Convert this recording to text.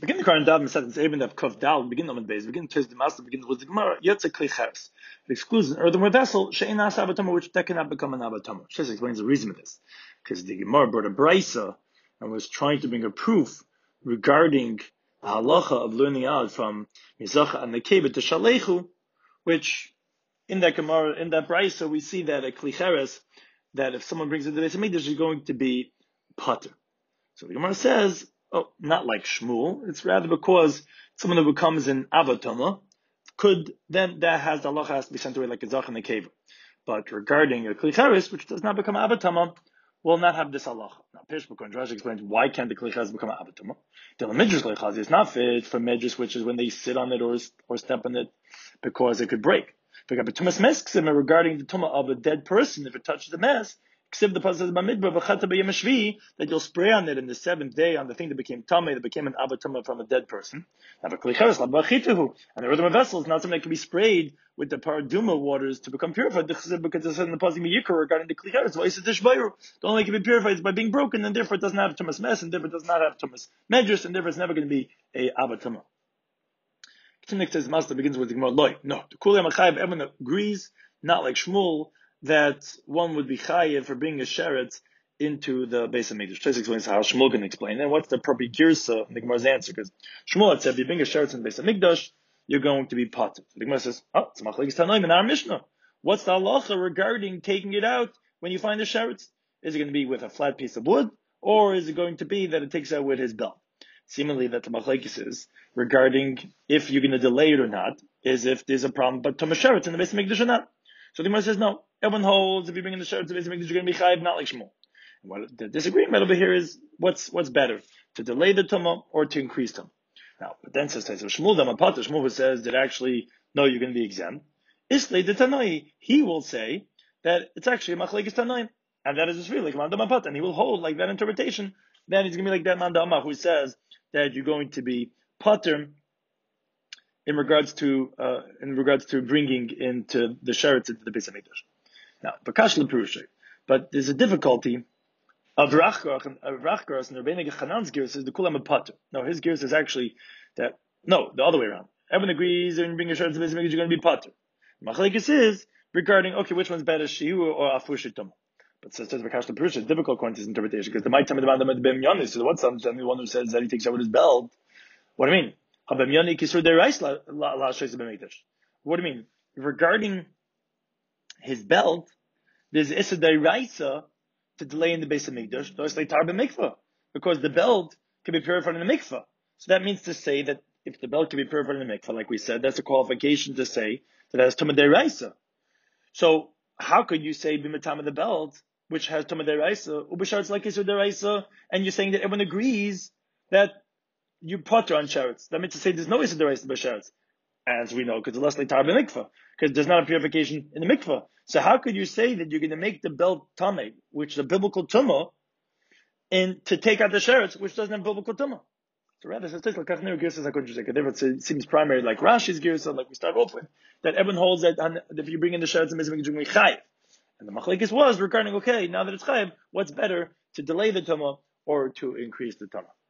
Begin the current Dav Mesad, it's Eben of Kuf Dal, begin Omen Beis, begin Tes the Master, begin with the Gemara, Yotze Kli Cheres. It excludes an earthenware vessel, She'ein As Abatama, which that cannot become an Abatama. Shes explains the reason for this. Because the Gemara brought a Braisa and was trying to bring a proof regarding the halacha of learning out from Mizacha and Nekeba to Shalechu, which in that Gemara, in that Braisa, we see that a Kli Cheres, that if someone brings it to the Beis HaMikdash, is going to be Pater. So the Gemara says, not like Shmuel. It's rather because someone who becomes an avatama that has the halacha has to be sent away like a zach and a kever. But regarding a kli cheres, which does not become avatama, will not have this halacha. Now, Pirish Bukon Rashi explains why can't the kli cheres become avatama? The midrash kli cheres is not fit for midrash, which is when they sit on it or step on it, because it could break. Regarding the tumah of a dead person, if it touches the mess, except the pasuk that you'll spray on it in the seventh day on the thing that became tamei, that became an avatama from a dead person. And the earthenware vessel is not something that can be sprayed with the paraduma waters to become purified. Because it says in the pasuk regarding the klicheres, the only can be purified is by being broken, and therefore it doesn't have tumas mess, and therefore it does not have tumas medrash, and therefore it's never going to be a avatama. Next says Master begins with the Gemara loy. No, the Kulei Machayev everyone agrees, not like Shmuel, that one would be chayev for bringing a sheretz into the Beis HaMikdash. Tries explains how Shmuel can explain, and what's the proper girsa in the Gemara's answer? Because Shmuel had said, if you bring a sheretz in the Beis HaMikdash, you're going to be patur. So the Gemara says, it's machlekes tanoim in our Mishnah. What's the halacha regarding taking it out when you find the sheretz? Is it going to be with a flat piece of wood, or is it going to be that it takes out with his belt? Seemingly that the machlekes is regarding if you're going to delay it or not, is if there's a problem but Tumas sheretz in the Beis HaMikdash or not. So the Gemara says no. Everyone holds if you bring in the sheretz to the Beis HaMikdash, you're going to be chayiv, not like Shmuel. And what the disagreement over here is what's better, to delay the tumah or to increase tumah. Now, but then says Shmuel Damapat, Shmuel who says that actually no, you're going to be exempt. Islay the Tanai, he will say that it's actually a machlekes Tanaim, and that is just really like Man Damapat, and he will hold like that interpretation. Then he's going to be like that Man Damah who says that you're going to be pater in regards to bringing into the sheretz into the Beis HaMikdash. Now, but there's a difficulty of Rachgaras and the Rebbeinu Chanan's gears is the kulam pater. No, his gears is actually the other way around. Everyone agrees that when you bring a sheretz to the Beis HaMikdash, you're going to be pater. Machlekes is regarding which one's better, shihu or afushitum. But says Bakash the Purusha, it's difficult according to his interpretation, because the might tell me the Bem Yonis, so what's the one who says that he takes out with his belt? What do you mean? What do you mean? Regarding his belt, there's Issa Deraisa to delay in the Beis HaMikdash, because the belt can be purified in the mikveh. So that means to say that if the belt can be purified in the mikveh, like we said, that's a qualification to say that it has Tumah Deraisa. So how could you say Bimatam of the belt, which has Tumah Deraisa, Ubasharetz like Isur Deraisa, and you're saying that everyone agrees that you potter on sheretz? That means to say there's no Isur Deraisa b'sheretz, as we know, because the less like tar b'mikvah, because there's not a purification in the mikvah. So how could you say that you're going to make the belt tameh, which is a biblical tumah, and to take out the sheretz, which doesn't have biblical tumah? So rather, it seems primary like Rashi's girsa, like we start off with, that everyone holds that if you bring in the sheretz, it's going to be chayiv. And the machlekes was regarding, now that it's chayiv, what's better, to delay the tumah or to increase the tumah?